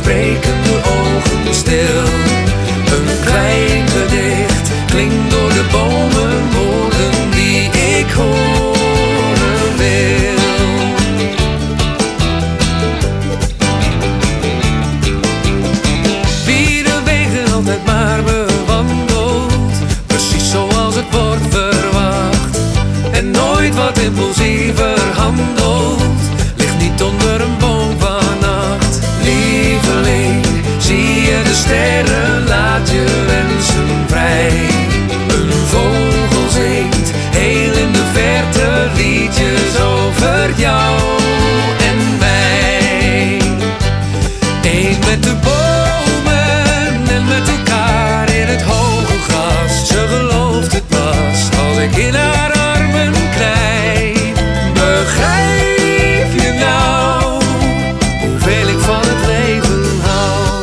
spreken de ogen stil. Een klein gedicht klinkt door de bomen, woorden die ik horen wil. Wie de wegen altijd maar bewandelt, precies zoals het wordt verwacht, en nooit wat impulsiever handelt, ligt niet onder een boom vannacht. Lieveling, zie je de sterren, laat je wensen vrij. Een vogel zingt heel in de verte liedjes over jou en mij. Eén met de bomen en met elkaar in het hoge gras. Ze gelooft het pas als ik in haar armen knij. Begrijp je nou hoeveel ik van het leven hou?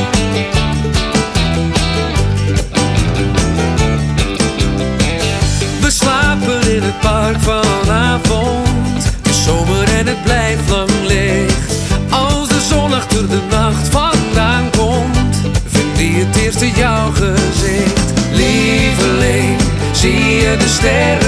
We slapen in het park vanavond, de zomer en het blijft lang licht. Als de zon achter de nacht vandaan komt, vindt die het eerste jouw gezicht. Lieveling, zie je de sterren,